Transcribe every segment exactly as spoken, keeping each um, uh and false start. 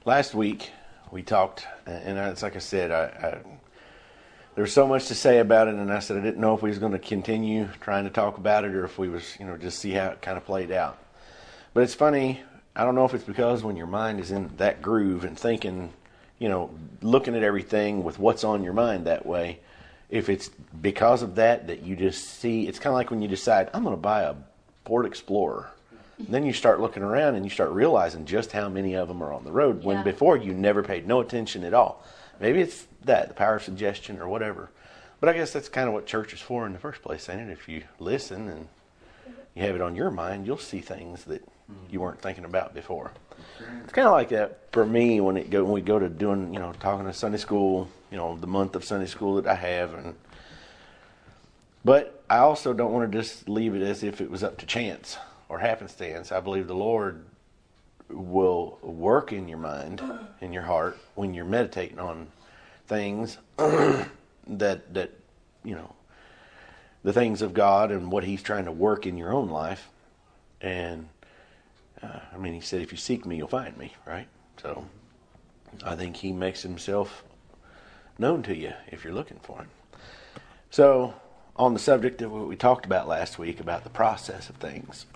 last week we talked, and it's like I said, I, I there was so much to say about it, and I said I didn't know if we was going to continue trying to talk about it or if we was, you know, just see how it kind of played out. But it's funny, I don't know if it's because when your mind is in that groove and thinking, you know, looking at everything with what's on your mind that way, if it's because of that that you just see, it's kind of like when you decide, I'm going to buy a Ford Explorer. And then you start looking around and you start realizing just how many of them are on the road when Yeah. before you never paid no attention at all. Maybe it's that, the power of suggestion or whatever. But I guess that's kind of what church is for in the first place, ain't it? If you listen and you have it on your mind, you'll see things that you weren't thinking about before. It's kind of like that for me when it go when we go to doing, you know, talking to Sunday school, you know, the month of Sunday school that I have. and But I also don't want to just leave it as if it was up to chance or happenstance. I believe the Lord will work in your mind, in your heart, when you're meditating on things that, that, you know, the things of God and what He's trying to work in your own life. And, uh, I mean, He said, if you seek me, you'll find me, right? So, I think He makes Himself known to you if you're looking for Him. So, on the subject of what we talked about last week, about the process of things,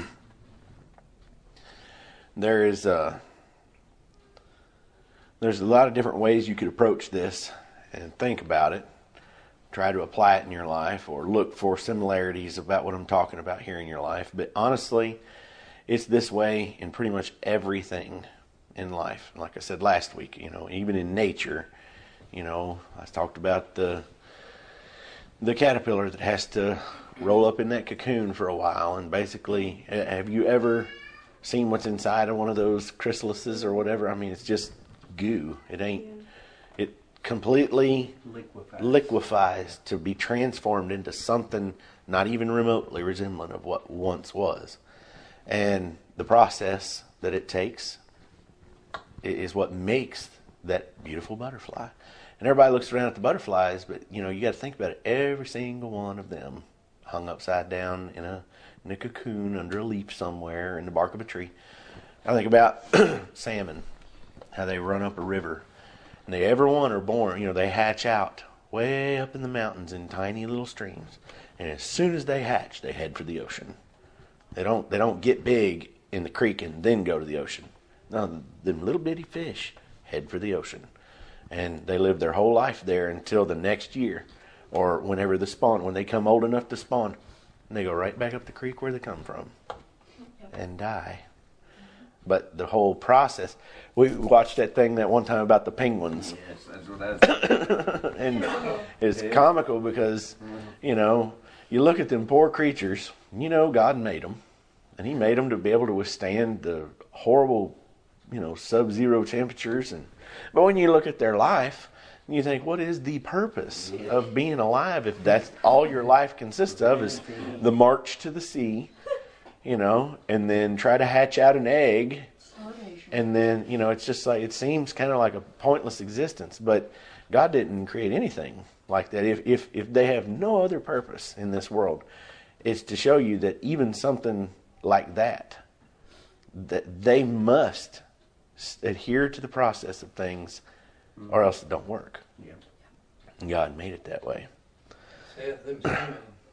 there is a, there's a lot of different ways you could approach this and think about it, try to apply it in your life, or look for similarities about what I'm talking about here in your life. But honestly, it's this way in pretty much everything in life. Like I said last week, you know, even in nature, you know, I talked about the the caterpillar that has to roll up in that cocoon for a while. And basically, have you ever seen what's inside of one of those chrysalises or whatever? I mean, it's just goo. It ain't, it completely Liquefies. liquefies to be transformed into something not even remotely resembling of what once was. And the process that it takes is what makes that beautiful butterfly. And everybody looks around at the butterflies, but you know, you got to think about it. Every single one of them hung upside down in a in a cocoon under a leaf somewhere in the bark of a tree. I think about salmon, how they run up a river, and they every one are born. You know, they hatch out way up in the mountains in tiny little streams, and as soon as they hatch, they head for the ocean. They don't they don't get big in the creek and then go to the ocean. No, them little bitty fish head for the ocean. And they live their whole life there until the next year, or whenever the spawn, when they come old enough to spawn, and they go right back up the creek where they come from and die. But the whole process, we watched that thing that one time about the penguins. Yes, that's what I was. And it's comical because, you know, you look at them poor creatures, you know, God made them, and He made them to be able to withstand the horrible, you know, sub-zero temperatures. And but when you look at their life, you think, what is the purpose of being alive if that's all your life consists of is the march to the sea, you know, and then try to hatch out an egg, and then, you know, it's just like, it seems kind of like a pointless existence. But God didn't create anything like that. If if if they have no other purpose in this world, it's to show you that even something like that, that they must adhere to the process of things, or else it don't work. Yeah. God made it that way. See, them salmon,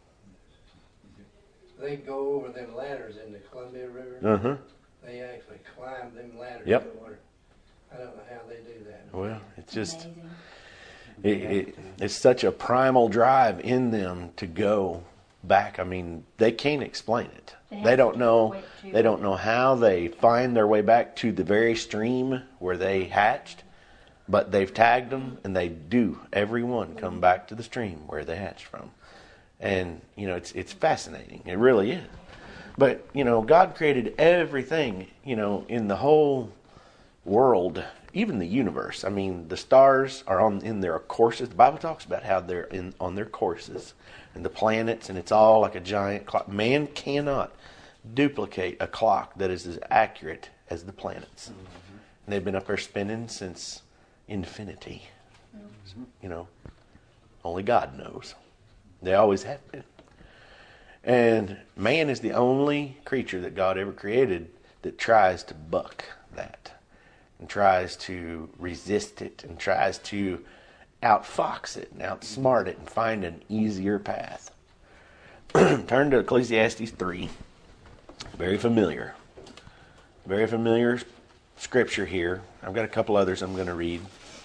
they go over them ladders in the Columbia River. Uh-huh. They actually climb them ladders Yep. to the water. I don't know how they do that. Well, it's just, Amazing. it, it, it's such a primal drive in them to go back. I mean, they can't explain it. They have They to don't keep know. awake, too. They don't know how they find their way back to the very stream where they hatched, but they've tagged them, and they do. Every one come back to the stream where they hatched from, and you know, it's it's fascinating. It really is. But you know, God created everything, you know, in the whole world, even the universe. I mean, the stars are on in their courses. The Bible talks about how they're in on their courses, and the planets, and it's all like a giant clock. Man cannot duplicate a clock that is as accurate as the planets. Mm-hmm. And they've been up there spinning since infinity. Mm-hmm. You know, only God knows. They always have been. And man is the only creature that God ever created that tries to buck that. and tries to resist it and tries to outfox it and outsmart it and find an easier path. Turn to Ecclesiastes three. Very familiar. Very familiar scripture here. I've got a couple others I'm going to read.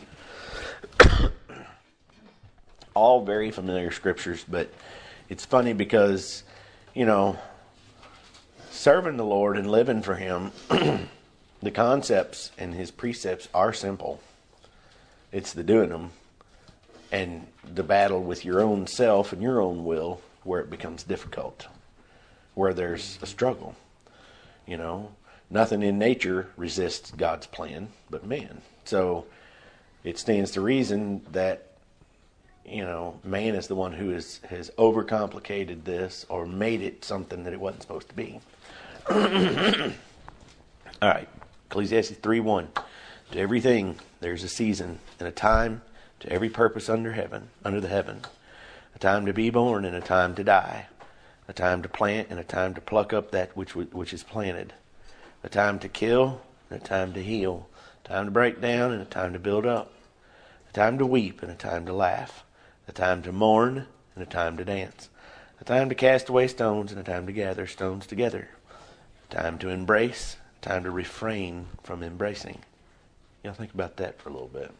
All very familiar scriptures, but it's funny because, you know, serving the Lord and living for Him, the concepts and His precepts are simple. It's the doing them and the battle with your own self and your own will where it becomes difficult, where there's a struggle. You know, nothing in nature resists God's plan but man. So it stands to reason that, you know, man is the one who is, has overcomplicated this or made it something that it wasn't supposed to be. All right, Ecclesiastes three one. To everything there's a season and a time, to every purpose under heaven, under the heaven. A time to be born and a time to die. A time to plant and a time to pluck up that which which is planted. A time to kill and a time to heal. A time to break down and a time to build up. A time to weep and a time to laugh. A time to mourn and a time to dance. A time to cast away stones and a time to gather stones together. A time to embrace, a time to refrain from embracing. Y'all think about that for a little bit.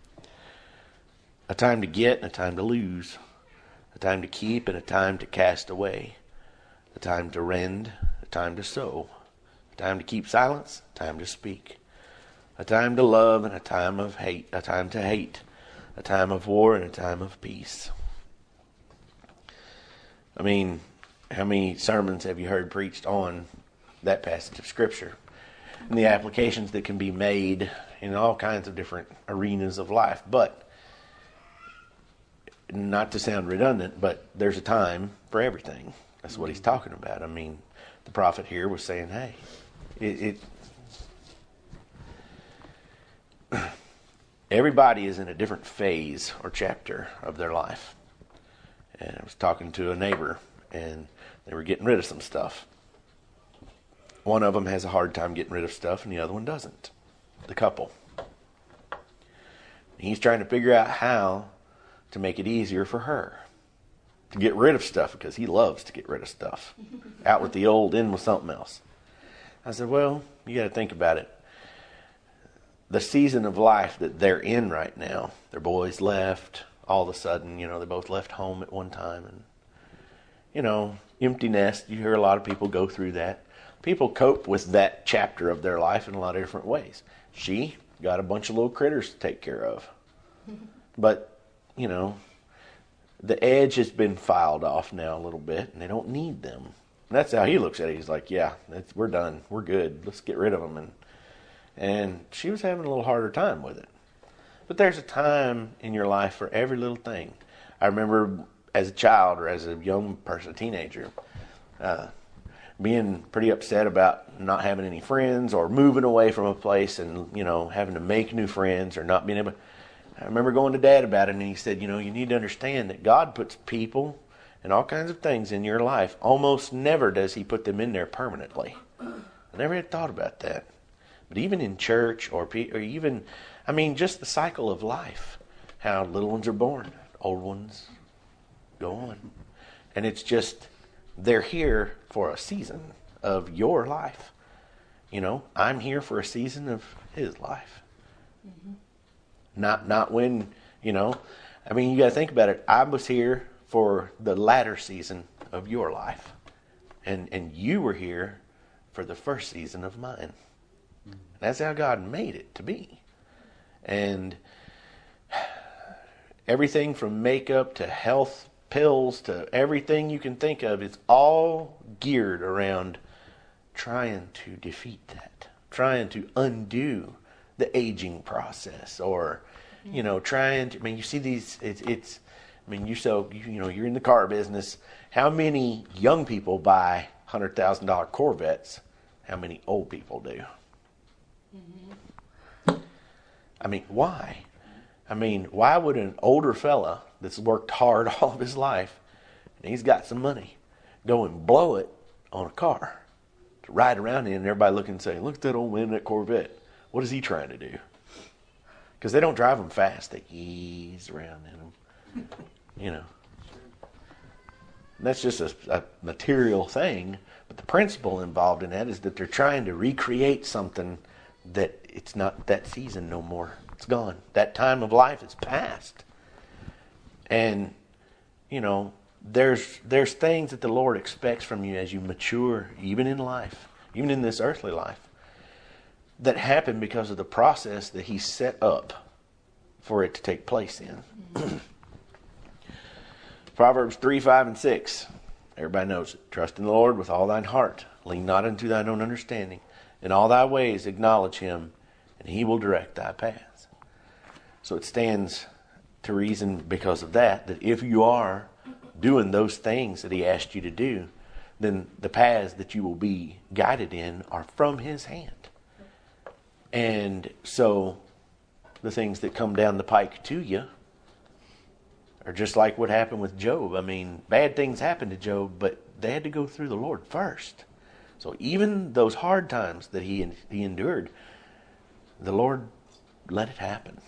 A time to get and a time to lose. A time to keep and a time to cast away. A time to rend, a time to sow. A time to keep silence, a time to speak. A time to love and a time of hate, a time to hate. A time of war and a time of peace. I mean, how many sermons have you heard preached on that passage of Scripture? And the applications that can be made in all kinds of different arenas of life. But not to sound redundant, but there's a time for everything. That's what he's talking about. I mean, the prophet here was saying, hey, it, it everybody is in a different phase or chapter of their life. And I was talking to a neighbor, and they were getting rid of some stuff. One of them has a hard time getting rid of stuff, and the other one doesn't. The couple. He's trying to figure out how to make it easier for her to get rid of stuff, because he loves to get rid of stuff. Out with the old, in with something else. I said, well, you got to think about it. The season of life that they're in right now, their boys left, all of a sudden, you know, they both left home at one time. And, you know, empty nest, you hear a lot of people go through that. People cope with that chapter of their life in a lot of different ways. She got a bunch of little critters to take care of. But, you know, the edge has been filed off now a little bit, and they don't need them. And that's how he looks at it. He's like, yeah, that's, we're done. We're good. Let's get rid of them. And, and she was having a little harder time with it. But there's a time in your life for every little thing. I remember as a child or as a young person, a teenager, uh, being pretty upset about not having any friends or moving away from a place and, you know, having to make new friends or not being able. I remember going to Dad about it, and he said, you know, you need to understand that God puts people and all kinds of things in your life. Almost never does He put them in there permanently. I never had thought about that. But even in church or, or even, I mean, just the cycle of life, how little ones are born, old ones go on. And it's just, they're here for a season of your life. You know, I'm here for a season of his life. Mm-hmm. Not not when, you know, I mean, you got to think about it. I was here for the latter season of your life. And and you were here for the first season of mine. Mm-hmm. That's how God made it to be. And everything from makeup to health pills to everything you can think of, it's all geared around trying to defeat that, trying to undo the aging process, or, you know, trying to, I mean, you see these, it's, it's I mean, you so, you, you know, you're in the car business. How many young people buy one hundred thousand dollars Corvettes? How many old people do? Mm-hmm. I mean, why? I mean, why would an older fella that's worked hard all of his life, and he's got some money, go and blow it on a car to ride around in, and everybody look and say, look at that old man in that Corvette. What is he trying to do? Because they don't drive them fast. They ease around in them. You know. And that's just a, a material thing. But the principle involved in that is that they're trying to recreate something that it's not that season no more. It's gone. That time of life is past. And, you know, there's there's things that the Lord expects from you as you mature, even in life, even in this earthly life, that happen because of the process that He set up for it to take place in. Proverbs three, five, and six. Everybody knows it. Trust in the Lord with all thine heart. Lean not unto thine own understanding. In all thy ways acknowledge Him, and He will direct thy paths. So it stands to reason because of that, that if you are doing those things that He asked you to do, then the paths that you will be guided in are from His hand. And so the things that come down the pike to you are just like what happened with Job. I mean, bad things happened to Job, but they had to go through the Lord first. So even those hard times that he he endured, the Lord let it happen.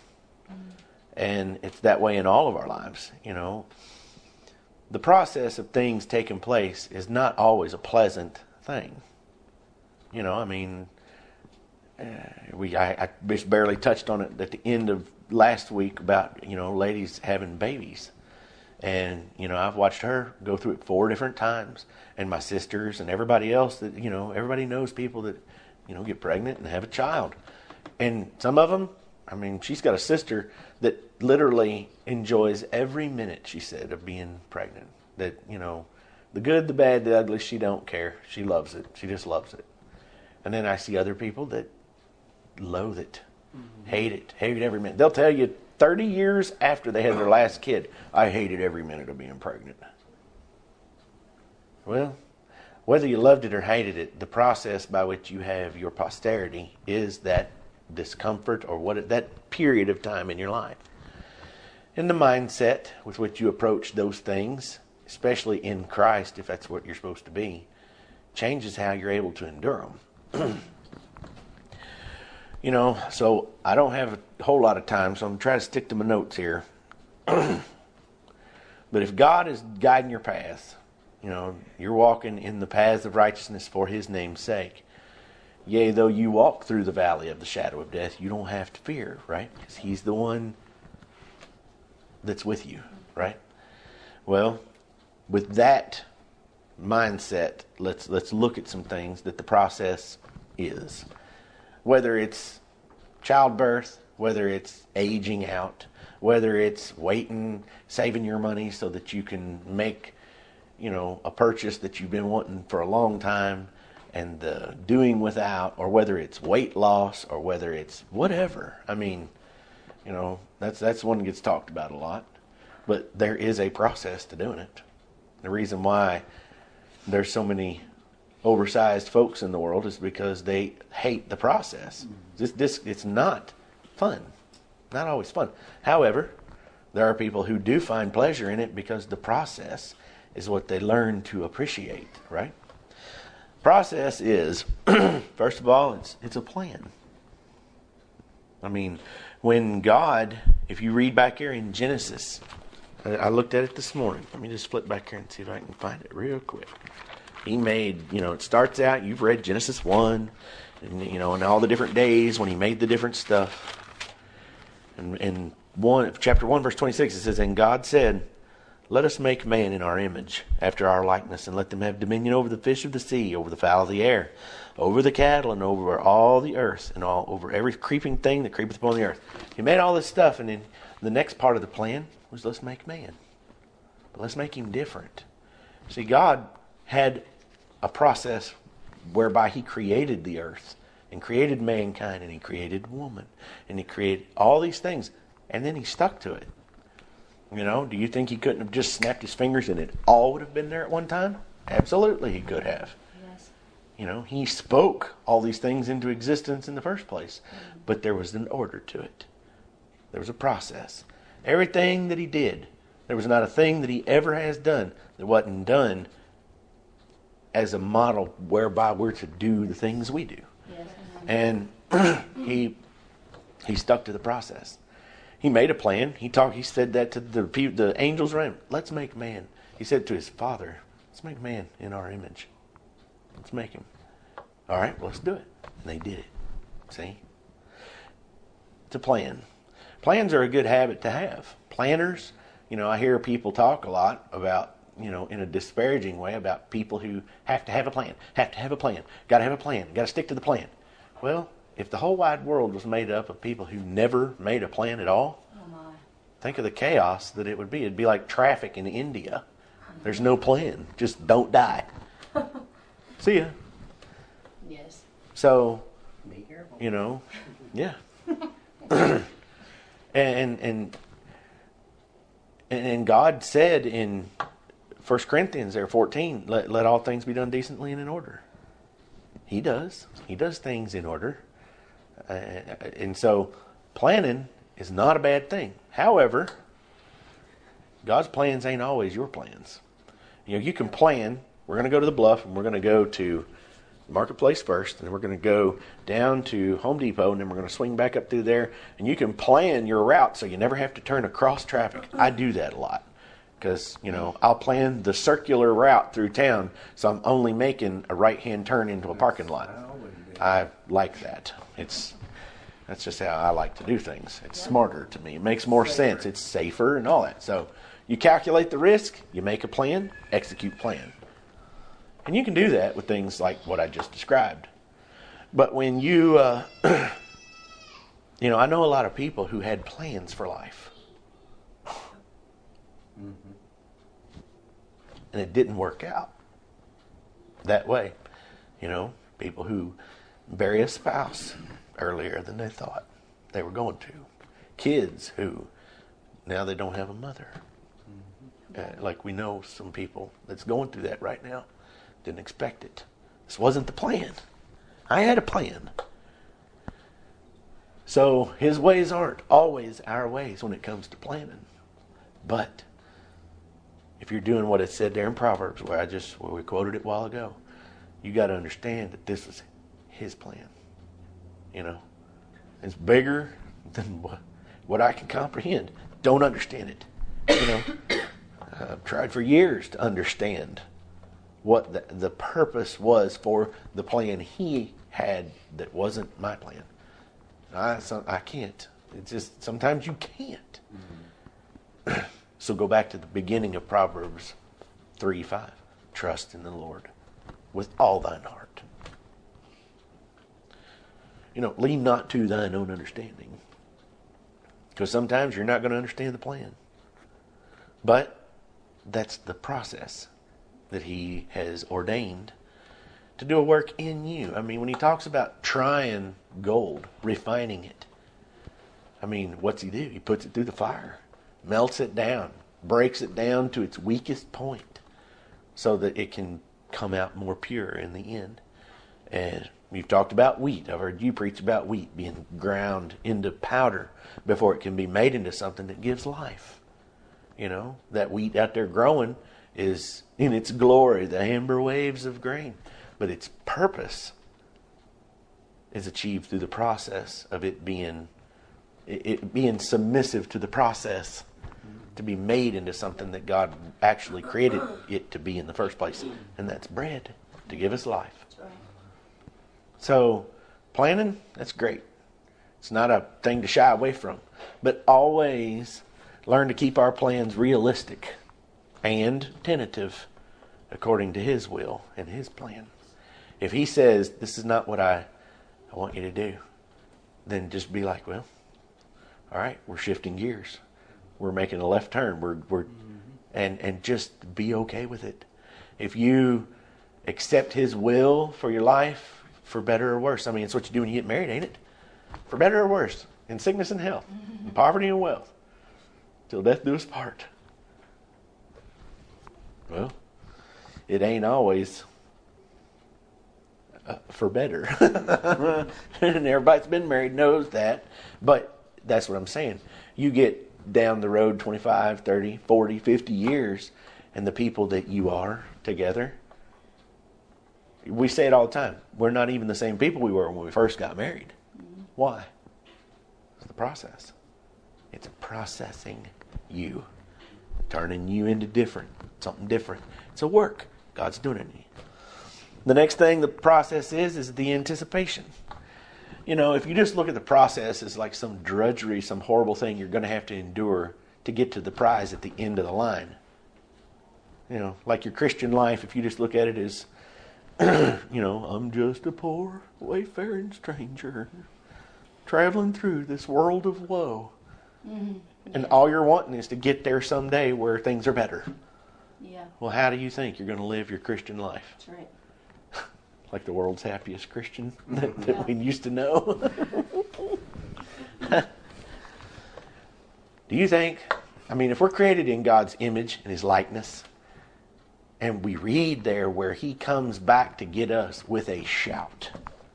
And it's that way in all of our lives, you know. The process of things taking place is not always a pleasant thing. You know, I mean, uh, we I, I just barely touched on it at the end of last week about, you know, ladies having babies. And, you know, I've watched her go through it four different times. And my sisters and everybody else that, you know, everybody knows people that, you know, get pregnant and have a child. And some of them, I mean, she's got a sister that literally enjoys every minute, she said, of being pregnant. That, you know, the good, the bad, the ugly, she don't care. She loves it. She just loves it. And then I see other people that loathe it, mm-hmm. hate it, hate every minute. They'll tell you thirty years after they had their last kid, I hated every minute of being pregnant. Well, whether you loved it or hated it, the process by which you have your posterity is that discomfort or what that period of time in your life. And the mindset with which you approach those things, especially in Christ, if that's what you're supposed to be, changes how you're able to endure them. You know, so I don't have a whole lot of time, so I'm going to try to stick to my notes here. But if God is guiding your path, you know, you're walking in the paths of righteousness for His name's sake. Yea, though you walk through the valley of the shadow of death, you don't have to fear, right? Because He's the one that's with you, right? Well, with that mindset, let's let's look at some things that the process is. Whether it's childbirth, whether it's aging out, whether it's waiting, saving your money so that you can make, you know, a purchase that you've been wanting for a long time, and uh, doing without, or whether it's weight loss, or whether it's whatever. I mean, you know, that's that's one that gets talked about a lot. But there is a process to doing it. The reason why there's so many oversized folks in the world is because they hate the process. This, this, it's not fun. Not always fun. However, there are people who do find pleasure in it because the process is what they learn to appreciate, right? Process is, first of all, it's it's a plan. I mean, when God, if you read back here in Genesis, I, I looked at it this morning. Let me just flip back here and see if I can find it real quick. He made, you know, it starts out, you've read Genesis one, and, you know, and all the different days when He made the different stuff. And in one, chapter one, verse twenty-six, it says, and God said, let us make man in our image, after our likeness, and let them have dominion over the fish of the sea, over the fowl of the air, over the cattle, and over all the earth, and all over every creeping thing that creepeth upon the earth. He made all this stuff, and then the next part of the plan was let's make man. But let's make him different. See, God had a process whereby He created the earth, and created mankind, and He created woman, and He created all these things, and then He stuck to it. You know, do you think He couldn't have just snapped His fingers and it all would have been there at one time? Absolutely He could have. Yes. You know, He spoke all these things into existence in the first place. Mm-hmm. But there was an order to it. There was a process. Everything that He did, there was not a thing that He ever has done that wasn't done as a model whereby we're to do the things we do. Yes. And he he stuck to the process. He made a plan. He talked. He said that to the pe- the angels around him. Let's make man. He said to his father, let's make man in our image. Let's make him. All right, well, let's do it. And they did it. See? It's a plan. Plans are a good habit to have. Planners, you know, I hear people talk a lot about, you know, in a disparaging way about people who have to have a plan, have to have a plan, got to have a plan, got to stick to the plan. Well, if the whole wide world was made up of people who never made a plan at all, Oh my. think of the chaos that it would be. It'd be like traffic in India. There's no plan. Just don't die. See ya. Yes. So, Be careful. you know, yeah. and, and and God said in First Corinthians there fourteen, let, let all things be done decently and in order. He does. He does things in order. Uh, and so planning is not a bad thing. However, God's plans ain't always your plans. You know, you can plan, we're going to go to the Bluff and we're going to go to Marketplace first, and then we're going to go down to Home Depot, and then we're going to swing back up through there. And you can plan your route so you never have to turn across traffic. I do that a lot because, you know, I'll plan the circular route through town so I'm only making a right-hand turn into a parking lot. I like that. It's that's just how I like to do things. It's smarter to me. It makes more sense. It's safer and all that. So you calculate the risk, you make a plan, execute plan. And you can do that with things like what I just described. But when you, uh, you know, I know a lot of people who had plans for life. Mm-hmm. And it didn't work out that way. You know, people who bury a spouse earlier than they thought they were going to. Kids who, now they don't have a mother. Mm-hmm. Uh, like we know some people that's going through that right now. Didn't expect it. This wasn't the plan. I had a plan. So his ways aren't always our ways when it comes to planning. But if you're doing what it said there in Proverbs, where I just where we quoted it a while ago, you got to understand that this was his plan. You know, it's bigger than what, what I can comprehend. Don't understand it. You know, I've tried for years to understand what the, the purpose was for the plan he had that wasn't my plan. I, so, I can't. It's just, sometimes you can't. Mm-hmm. So go back to the beginning of Proverbs three five. Trust in the Lord with all thine heart. You know, lean not to thine own understanding. Because sometimes you're not going to understand the plan. But that's the process that he has ordained to do a work in you. I mean, when he talks about trying gold, refining it, I mean, what's he do? He puts it through the fire, melts it down, breaks it down to its weakest point so that it can come out more pure in the end. And we've talked about wheat. I've heard you preach about wheat being ground into powder before it can be made into something that gives life. You know, that wheat out there growing is in its glory, the amber waves of grain. But its purpose is achieved through the process of it being it, it being submissive to the process to be made into something that God actually created it to be in the first place. And that's bread to give us life. So planning, that's great. It's not a thing to shy away from. But always learn to keep our plans realistic and tentative according to his will and his plan. If he says, this is not what I, I want you to do, then just be like, well, all right, we're shifting gears. We're making a left turn. We're we're mm-hmm. and and just be okay with it. If you accept his will for your life, for better or worse. I mean, it's what you do when you get married, ain't it? For better or worse, in sickness and health, in poverty and wealth, till death do us part. Well, it ain't always uh, for better. And everybody that's been married knows that. But that's what I'm saying. You get down the road twenty-five, thirty, forty, fifty years, and the people that you are together, we say it all the time. We're not even the same people we were when we first got married. Mm-hmm. Why? It's the process. It's processing you, turning you into different, something different. It's a work God's doing in you. The next thing the process is, is the anticipation. You know, if you just look at the process as like some drudgery, some horrible thing you're going to have to endure to get to the prize at the end of the line. You know, like your Christian life, if you just look at it as, you know, I'm just a poor wayfaring stranger traveling through this world of woe. Mm-hmm. And all you're wanting is to get there someday where things are better. Yeah. Well, how do you think you're going to live your Christian life? That's right. Like the world's happiest Christian that, that yeah. we used to know. Do you think, I mean, if we're created in God's image and His likeness, and we read there where He comes back to get us with a shout,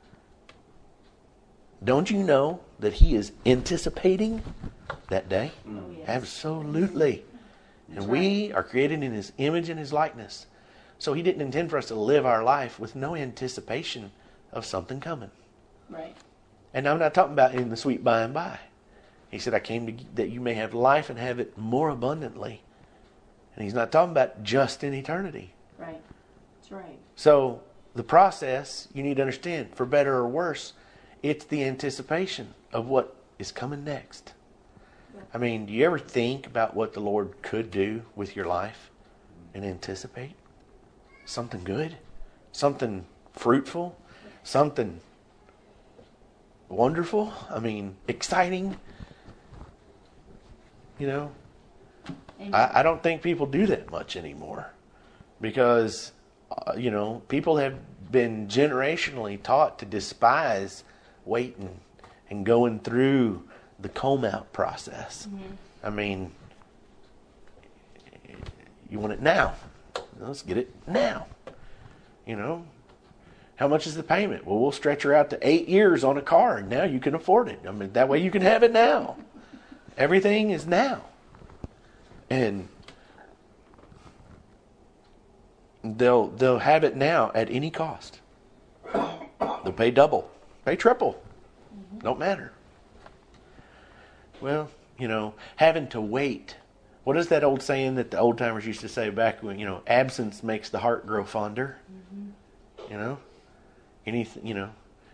don't you know that He is anticipating that day? Oh, yes. Absolutely. And That's we right. are created in His image and His likeness. So He didn't intend for us to live our life with no anticipation of something coming. Right. And I'm not talking about in the sweet by and by. He said, I came to, that you may have life and have it more abundantly. And He's not talking about just in eternity. Right. That's right. So the process, you need to understand, for better or worse, it's the anticipation of what is coming next. Yeah. I mean, do you ever think about what the Lord could do with your life and anticipate? Something good, something fruitful, something wonderful. I mean, exciting. You know, I, I don't think people do that much anymore because, uh, you know, people have been generationally taught to despise waiting and going through the comb out process. Mm-hmm. I mean, you want it now. Let's get it now. You know, how much is the payment? Well, we'll stretch her out to eight years on a car, and now you can afford it. I mean, that way you can have it now. Everything is now. And they'll they'll have it now at any cost. They'll pay double, pay triple. Mm-hmm. Don't matter. Well, you know, having to wait. What is that old saying that the old timers used to say back when, you know, absence makes the heart grow fonder? Mm-hmm. You know? Anything, you know.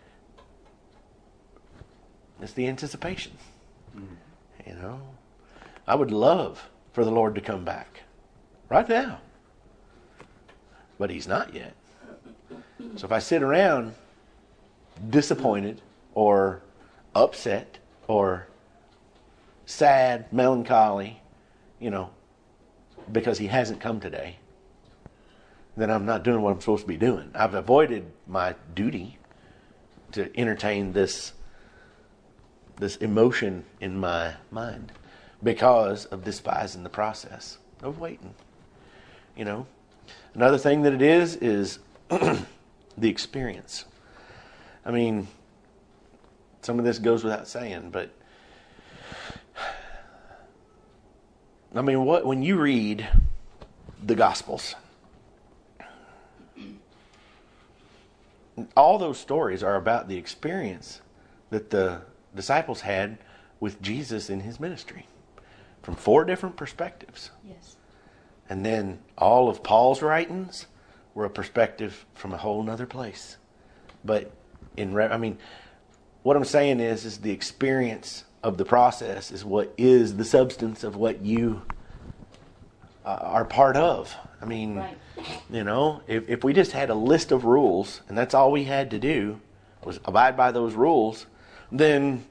It's the anticipation. Mm-hmm. You know? I would love for the Lord to come back right now. But He's not yet. So if I sit around disappointed or upset or sad, melancholy, you know, because He hasn't come today, then I'm not doing what I'm supposed to be doing. I've avoided my duty to entertain this this emotion in my mind because of despising the process of waiting. You know, another thing that it is is the experience. I mean, some of this goes without saying, but I mean, what when you read the Gospels, all those stories are about the experience that the disciples had with Jesus in His ministry from four different perspectives. Yes. And then all of Paul's writings were a perspective from a whole nother place. But in, I mean, what I'm saying is, is the experience of the process is what is the substance of what you uh, are part of. I mean, right. You know, if, if we just had a list of rules and that's all we had to do was abide by those rules, then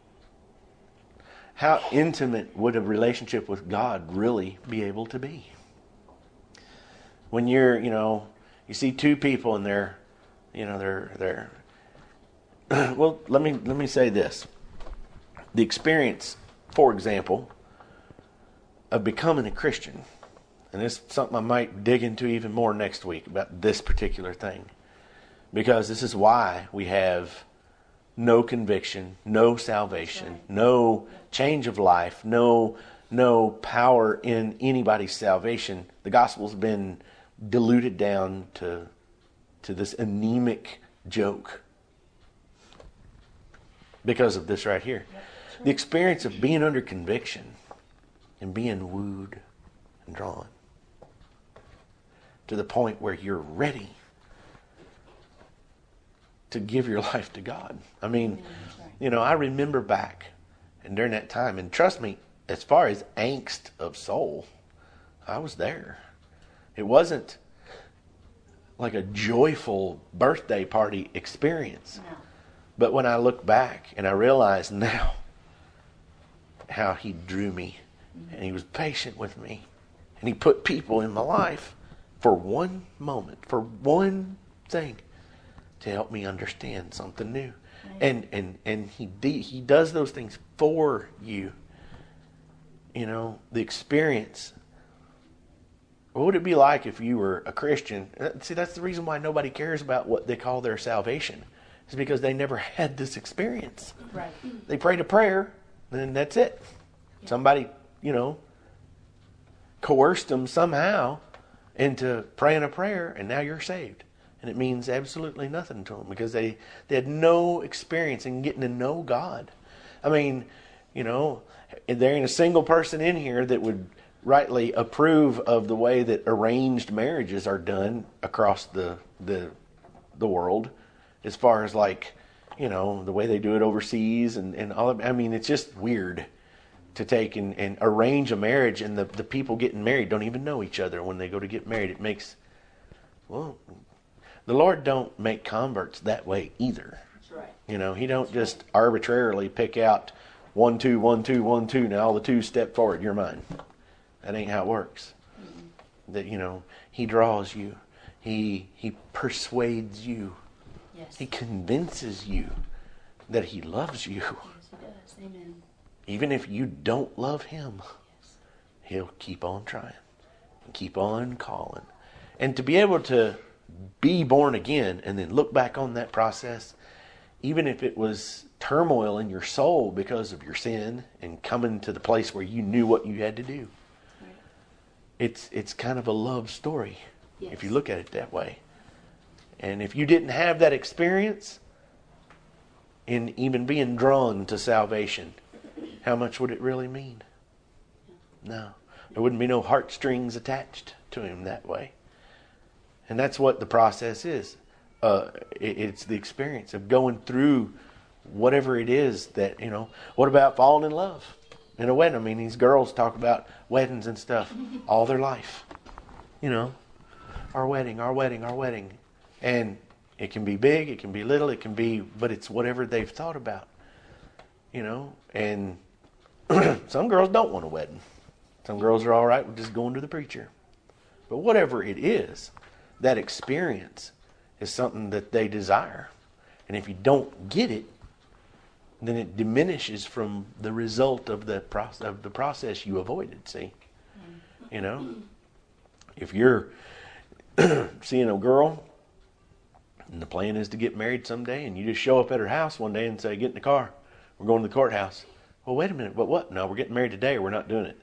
how intimate would a relationship with God really be able to be? When you're, you know, you see two people and they're, you know, they're, they're, well, let me, let me say this. The experience, for example, of becoming a Christian, and this is something I might dig into even more next week about this particular thing, because this is why we have no conviction, no salvation, right. No change of life, no no power in anybody's salvation. The gospel's been diluted down to to this anemic joke. because of this right here. Yep. Sure. The experience of being under conviction and being wooed and drawn to the point where you're ready to give your life to God. I mean, That's right. you know, I remember back and during that time, and trust me, as far as angst of soul, I was there. It wasn't like a joyful birthday party experience. No. But when I look back and I realize now how he drew me and he was patient with me and he put people in my life for one moment, for one thing to help me understand something new. Right. And and and he de- he does those things for you. You know, the experience. What would it be like if you were a Christian? See, that's the reason why nobody cares about what they call their salvation. It's because they never had this experience. Right. They prayed a prayer, and that's it. Yeah. Somebody, you know, coerced them somehow into praying a prayer, and now you're saved. And it means absolutely nothing to them because they, they had no experience in getting to know God. I mean, you know, there ain't a single person in here that would rightly approve of the way that arranged marriages are done across the the the world, as far as like, you know, the way they do it overseas and, and all of, I mean, it's just weird to take and, and arrange a marriage and the, the people getting married don't even know each other when they go to get married. It makes, well, the Lord don't make converts that way either. That's right. You know, he don't just arbitrarily pick out one, two, one, two, one, two. Now all the two step forward. You're mine. That ain't how it works. Mm-hmm. That, you know, he draws you. He he persuades you. Yes. He convinces you that he loves you. Yes, he does. Amen. Even if you don't love him, Yes. he'll keep on trying and keep on calling. And to be able to be born again and then look back on that process, even if it was turmoil in your soul because of your sin and coming to the place where you knew what you had to do. Right. It's it's kind of a love story, Yes. if you look at it that way. And if you didn't have that experience in even being drawn to salvation, how much would it really mean? No. There wouldn't be no heartstrings attached to him that way. And that's what the process is. Uh, it, it's the experience of going through whatever it is that, you know. What about falling in love in a wedding? I mean, these girls talk about weddings and stuff all their life. You know, our wedding, our wedding, our wedding. And it can be big, it can be little, it can be, but it's whatever they've thought about. You know, and some girls don't want a wedding. Some girls are all right with just going to the preacher. But whatever it is, that experience is something that they desire. And if you don't get it, then it diminishes from the result of the process, of the process you avoided, see? You know? If you're seeing a girl and the plan is to get married someday and you just show up at her house one day and say, get in the car, we're going to the courthouse. Well, wait a minute, but what? No, we're getting married today or we're not doing it.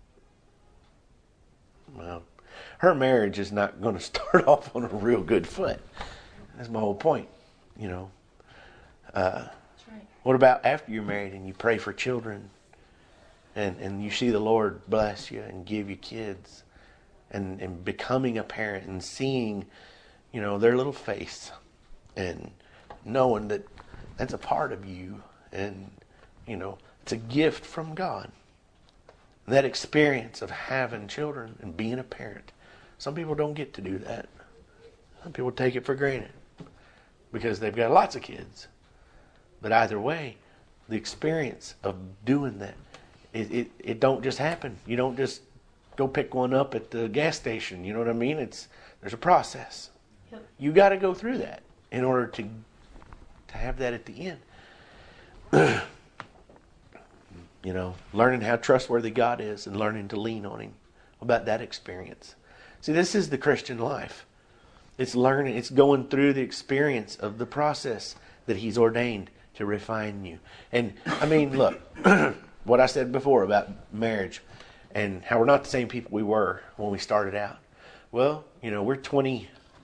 Well, her marriage is not going to start off on a real good foot. That's my whole point, you know. Uh, That's right. what about after you're married and you pray for children and, and you see the Lord bless you and give you kids and, and becoming a parent and seeing, you know, their little face and knowing that that's a part of you and, you know, it's a gift from God. That experience of having children and being a parent. Some people don't get to do that. Some people take it for granted because they've got lots of kids. But either way, the experience of doing that, it, it, it don't just happen. You don't just go pick one up at the gas station. You know what I mean? It's there's a process. Yep. You got to go through that in order to to have that at the end. You know, learning how trustworthy God is and learning to lean on him. What about that experience? See, this is the Christian life. It's learning, it's going through the experience of the process that he's ordained to refine you. And, I mean, look, what I said before about marriage and how we're not the same people we were when we started out. Well, you know, we're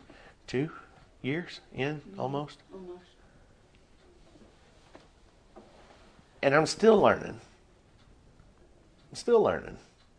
twenty-two years in, almost. Almost. And I'm still learning. I'm still learning.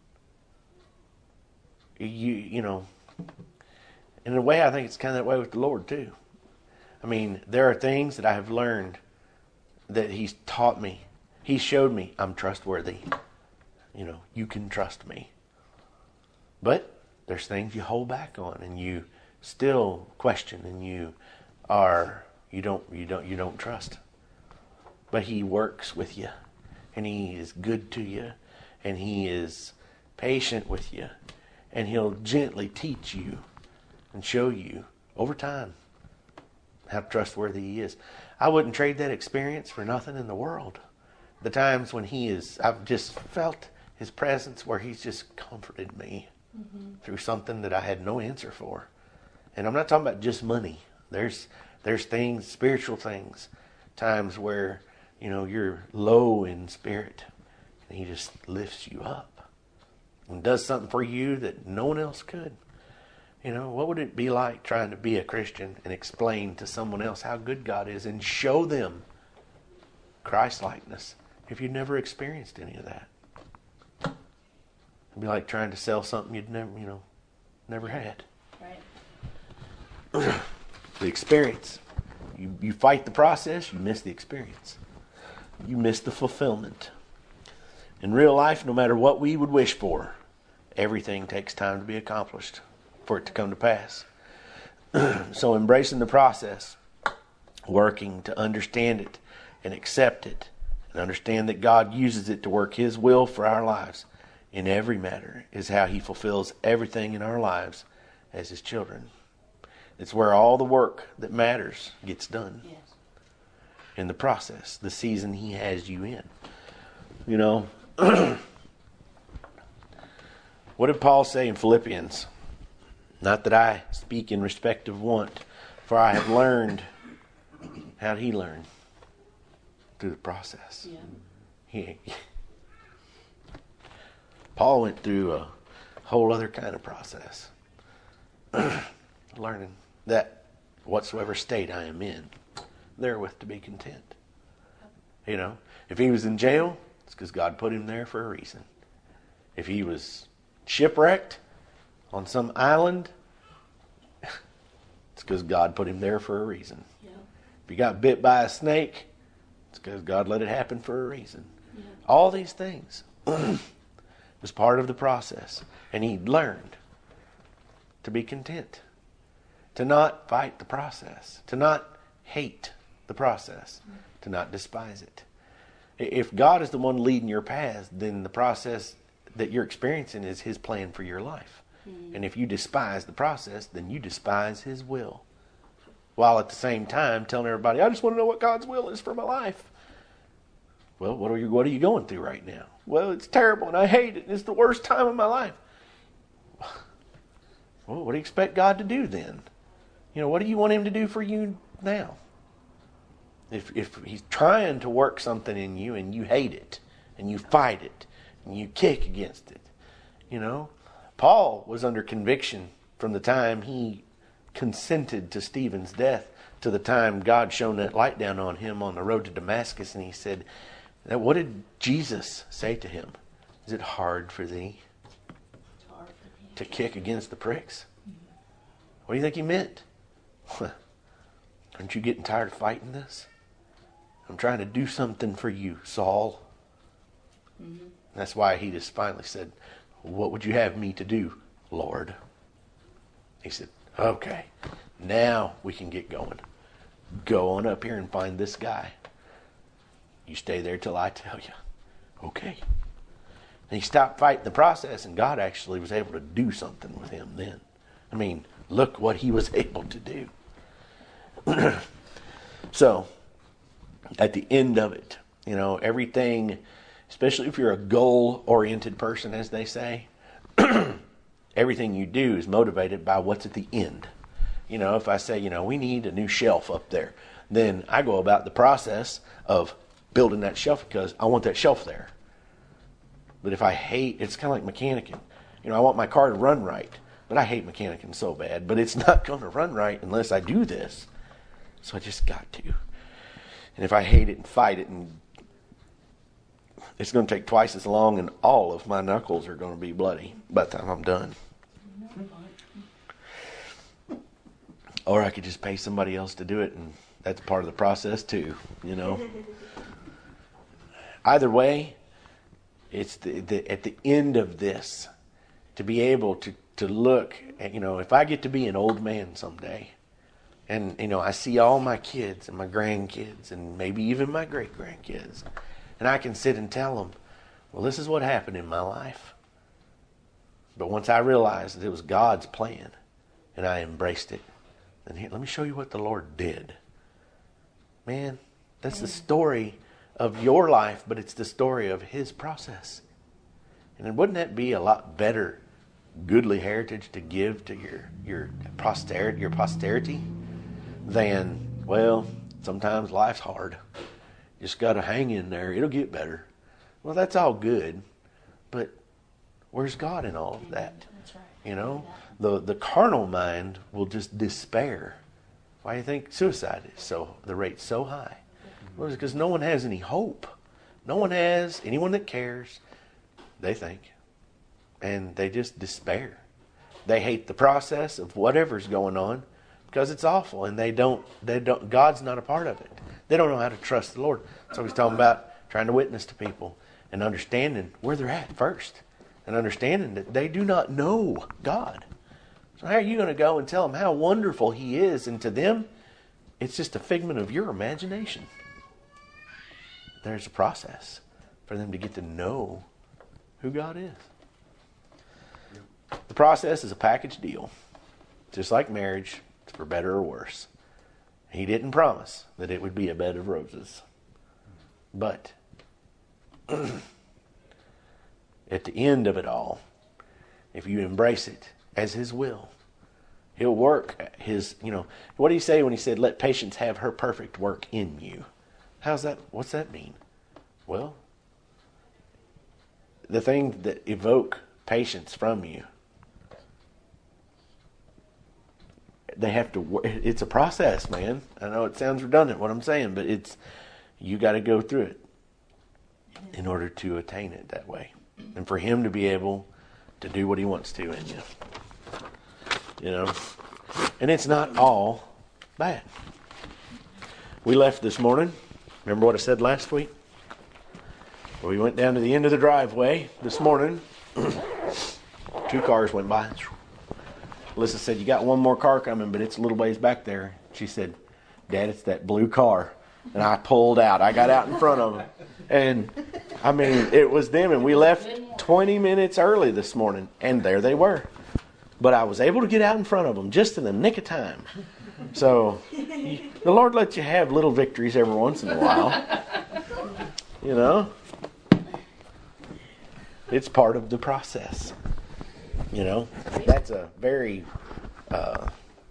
You, you know, in a way, I think it's kind of that way with the Lord too. I mean, there are things that I have learned that He's taught me. He showed me I'm trustworthy. You know, you can trust me. But there's things you hold back on, and you still question, and you are you don't you don't you don't trust. But He works with you, and He is good to you, and He is patient with you, and He'll gently teach you and show you over time how trustworthy He is. I wouldn't trade that experience for nothing in the world. The times when He is, I've just felt His presence where He's just comforted me mm-hmm. through something that I had no answer for. And I'm not talking about just money. There's there's things, spiritual things, times where, you know, you're low in spirit, and He just lifts you up and does something for you that no one else could. You know, what would it be like trying to be a Christian and explain to someone else how good God is and show them Christ-likeness if you'd never experienced any of that? It'd be like trying to sell something you'd never, you know, never had. Right. The experience. You, you fight the process, you miss the experience. You miss the fulfillment. In real life, no matter what we would wish for, everything takes time to be accomplished for it to come to pass. So embracing the process, working to understand it and accept it, and understand that God uses it to work His will for our lives in every matter, is how He fulfills everything in our lives as His children. It's where all the work that matters gets done. Yes. In the process, the season He has you in. You know, what did Paul say in Philippians? Not that I speak in respect of want, for I have learned. How did he learn? Through the process. Yeah. He, Paul went through a whole other kind of process. Learning that whatsoever state I am in, therewith to be content. You know, if he was in jail, it's because God put him there for a reason. If he was shipwrecked on some island, it's because God put him there for a reason. Yeah. If he got bit by a snake, it's because God let it happen for a reason. Yeah. All these things was part of the process. And he learned to be content, to not fight the process, to not hate the process, mm-hmm. to not despise it. If God is the one leading your path, then the process that you're experiencing is His plan for your life. Mm-hmm. And if you despise the process, then you despise His will. While at the same time telling everybody, I just want to know what God's will is for my life. Well, what are you, what are you going through right now? Well, it's terrible and I hate it and it's the worst time of my life. Well, what do you expect God to do then? You know, what do you want Him to do for you now? If if He's trying to work something in you and you hate it and you fight it and you kick against it, you know, Paul was under conviction from the time he consented to Stephen's death to the time God shone that light down on him on the road to Damascus, and he said, what did Jesus say to him? Is it hard for thee It's hard for me. to kick against the pricks? Mm-hmm. What do you think he meant? Aren't you getting tired of fighting this? I'm trying to do something for you, Saul. Mm-hmm. That's why he just finally said, what would you have me to do, Lord? He said, okay, now we can get going. Go on up here and find this guy. You stay there till I tell you. Okay. And he stopped fighting the process, and God actually was able to do something with him then. I mean, look what he was able to do. So, at the end of it, you know, everything, especially if you're a goal-oriented person, as they say, everything you do is motivated by what's at the end. You know, if I say, you know, we need a new shelf up there, then I go about the process of building that shelf because I want that shelf there. But if I hate, it's kind of like mechanicking. You know, I want my car to run right, but I hate mechanicking so bad, but it's not going to run right unless I do this. So I just got to. And if I hate it and fight it and it's going to take twice as long, and all of my knuckles are going to be bloody by the time I'm done. Or I could just pay somebody else to do it, and that's part of the process too, you know. Either way, it's the, the at the end of this, to be able to, to look at, you know, if I get to be an old man someday, and, you know, I see all my kids and my grandkids and maybe even my great-grandkids, and I can sit and tell them, well, this is what happened in my life. But once I realized that it was God's plan and I embraced it, then here, let me show you what the Lord did. Man, that's the story of your life, but it's the story of His process. And then wouldn't that be a lot better, goodly heritage to give to your your posterity, your posterity, than, well, sometimes life's hard. You just got to hang in there. It'll get better. Well, that's all good, but where's God in all of that? That's right. You know, the the carnal mind will just despair. Why do you think suicide is so, the rate's so high? Well, it's because no one has any hope. No one has, anyone that cares, they think. And they just despair. They hate the process of whatever's going on because it's awful, and they don't, they don't, God's not a part of it. They don't know how to trust the Lord. So he's talking about trying to witness to people and understanding where they're at first, and understanding that they do not know God. So how are you going to go and tell them how wonderful He is? And to them, it's just a figment of your imagination. There's a process for them to get to know who God is. The process is a package deal. Just like marriage, it's for better or worse. He didn't promise that it would be a bed of roses. But at the end of it all, if you embrace it as His will, He'll work His, you know, what did He say when He said, let patience have her perfect work in you? How's that, what's that mean? Well, the thing that evoke patience from you, they have to, it's a process, man. I know it sounds redundant what I'm saying, but it's, you got to go through it in order to attain it that way. And for Him to be able to do what He wants to in you. You know, and it's not all bad. We left this morning. Remember what I said last week? We went down to the end of the driveway this morning. Two cars went by. Alyssa said, you got one more car coming, but it's a little ways back there. She said, Dad, it's that blue car. And I pulled out. I got out in front of them. And, I mean, it was them. And we left twenty minutes early this morning. And there they were. But I was able to get out in front of them just in the nick of time. So, the Lord lets you have little victories every once in a while. You know? It's part of the process. You know? That's a very, uh,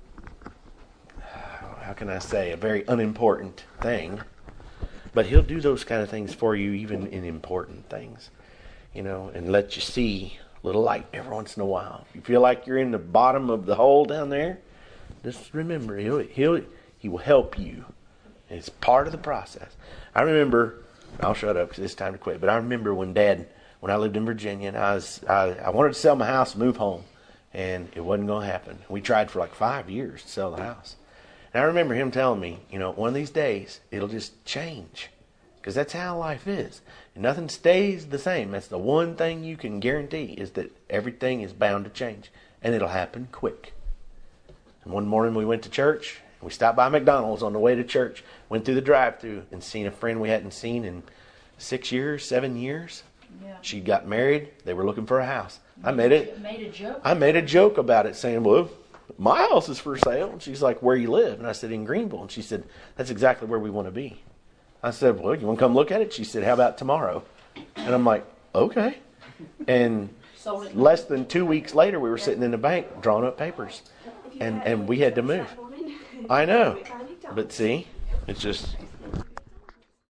how can I say, a very unimportant thing. But He'll do those kind of things for you even in important things. You know, and let you see a little light every once in a while. If you feel like you're in the bottom of the hole down there, just remember, he'll, he'll, he will help you. It's part of the process. I remember, I'll shut up because it's time to quit, but I remember when Dad, when I lived in Virginia, and I was, I, I wanted to sell my house and move home, and it wasn't going to happen. We tried for like five years to sell the house. And I remember him telling me, you know, one of these days, it'll just change. Because that's how life is. And nothing stays the same. That's the one thing you can guarantee, is that everything is bound to change. And it'll happen quick. And one morning we went to church. And we stopped by McDonald's on the way to church. Went through the drive-thru and seen a friend we hadn't seen in six years, seven years. Yeah. She got married. They were looking for a house. I made it. Made a joke. I made a joke about it, saying, well, my house is for sale. And she's like, where you live? And I said, in Greenville. And she said, that's exactly where we want to be. I said, well, you want to come look at it? She said, how about tomorrow? And I'm like, okay. And less than two weeks later, we were sitting in the bank drawing up papers. And, and we had to move. I know. But see, it's just